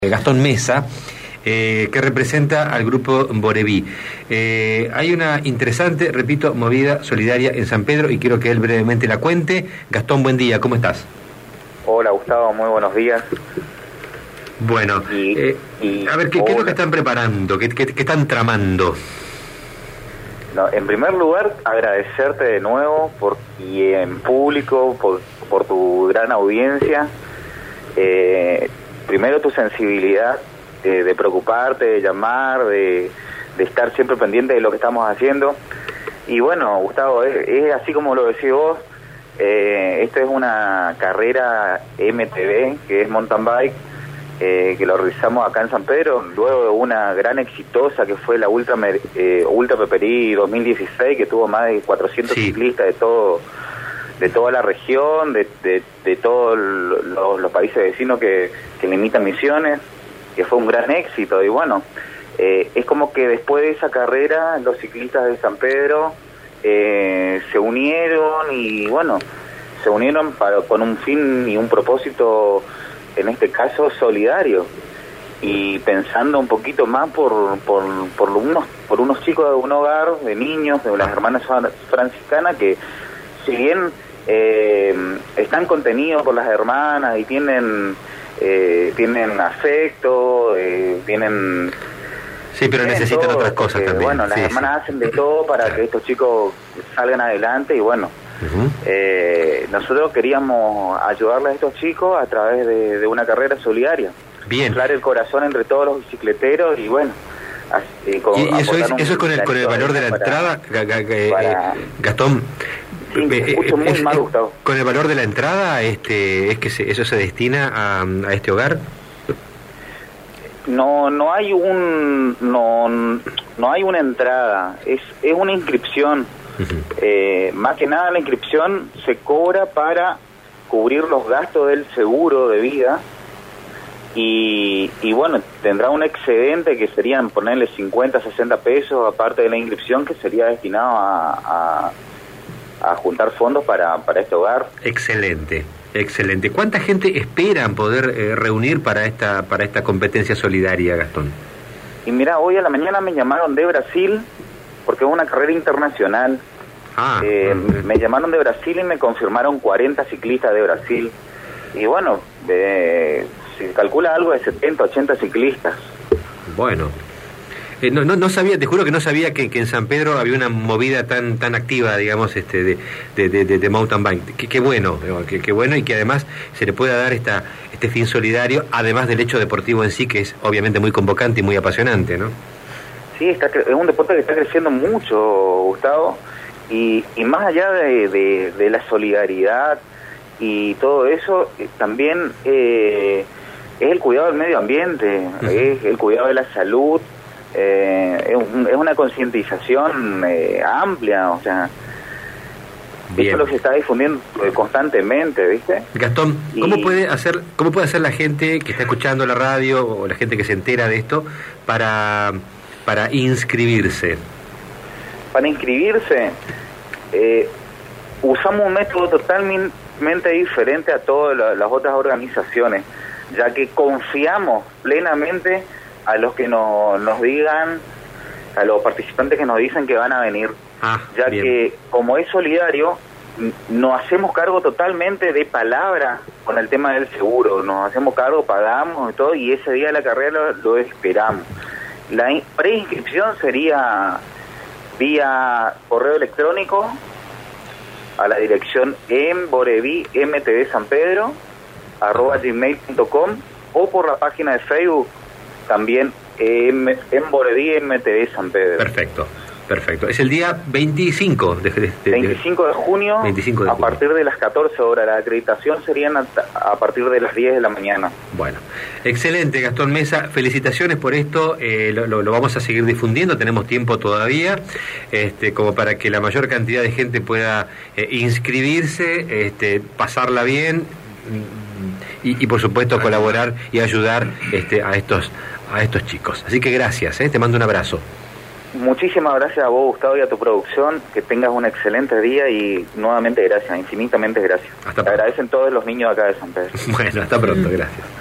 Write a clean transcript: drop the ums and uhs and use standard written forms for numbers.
Gastón Mesa, que representa al grupo Boreví. Hay una interesante, repito, movida solidaria en San Pedro y quiero que él brevemente la cuente. Gastón, buen día, ¿cómo estás? Hola Gustavo, muy buenos días. Bueno, a ver, ¿qué es lo que están preparando? ¿Qué están tramando? No, en primer lugar, agradecerte de nuevo y en público por tu gran audiencia. Primero tu sensibilidad de preocuparte, de llamar, de estar siempre pendiente de lo que estamos haciendo. Y bueno, Gustavo, es así como lo decís vos. Esta es una carrera MTB, que es mountain bike, que lo realizamos acá en San Pedro, luego de una gran exitosa que fue la Ultra Peperí 2016, que tuvo más de 400 ciclistas de toda la región, de todos los países vecinos que limitan Misiones, que fue un gran éxito. Y bueno, es como que después de esa carrera los ciclistas de San Pedro se unieron y bueno, se unieron con un fin y un propósito, en este caso solidario, y pensando un poquito más por unos chicos de un hogar de niños, de las hermanas franciscanas, que si bien están contenidos por las hermanas y tienen afecto, tienen... Sí, pero necesitan todo, otras cosas también. Bueno, las hermanas hacen de todo para que estos chicos salgan adelante y bueno, nosotros queríamos ayudarles a estos chicos a través de una carrera solidaria. Bien. Inflar el corazón entre todos los bicicleteros y bueno... ¿Y eso es con el valor de la entrada, Gastón? Sí, me escucho muy mal, Gustavo. ¿Con el valor de la entrada es que eso se destina a este hogar? No hay una entrada, es una inscripción. Más que nada la inscripción se cobra para cubrir los gastos del seguro de vida y bueno, tendrá un excedente que serían ponerle 50, 60 pesos aparte de la inscripción, que sería destinado a juntar fondos para este hogar. Excelente. Excelente. ¿Cuánta gente esperan poder reunir para esta competencia solidaria, Gastón? Y mira, hoy a la mañana me llamaron de Brasil, porque es una carrera internacional. Me llamaron de Brasil y me confirmaron 40 ciclistas de Brasil. Y bueno, se calcula algo de 70, 80 ciclistas. Bueno. No sabía, te juro que no sabía que en San Pedro había una movida tan activa, digamos, de mountain bike. Qué bueno, qué bueno, y que además se le pueda dar este fin solidario, además del hecho deportivo en sí, que es obviamente muy convocante y muy apasionante, ¿no? Sí, es un deporte que está creciendo mucho, Gustavo, y más allá de la solidaridad y todo eso, también es el cuidado del medio ambiente, es el cuidado de la salud. Es una concientización amplia, o sea, bien. Eso es lo que se está difundiendo constantemente, ¿viste? Gastón, ¿cómo puede hacer la gente que está escuchando la radio o la gente que se entera de esto para inscribirse? Para inscribirse, usamos un método totalmente diferente a todas las otras organizaciones, ya que confiamos plenamente a los que nos digan, a los participantes que nos dicen que van a venir, ya bien. Que como es solidario, nos hacemos cargo totalmente de palabra con el tema del seguro, nos hacemos cargo, pagamos y todo, y ese día de la carrera lo esperamos. La preinscripción sería vía correo electrónico a la dirección emborevimtbsanpedro@gmail.com o por la página de Facebook también en Boreví MTV San Pedro. Perfecto. Es el día 25 25 de junio, 25 a partir de las 14 horas. La acreditación serían a partir de las 10 de la mañana. Bueno, excelente, Gastón Mesa. Felicitaciones por esto. Lo vamos a seguir difundiendo. Tenemos tiempo todavía, como para que la mayor cantidad de gente pueda inscribirse, pasarla bien y por supuesto colaborar y ayudar a estos chicos. Así que gracias, te mando un abrazo. Muchísimas gracias a vos, Gustavo, y a tu producción. Que tengas un excelente día y nuevamente gracias, infinitamente gracias. Te agradecen todos los niños acá de San Pedro. Bueno, hasta pronto, gracias.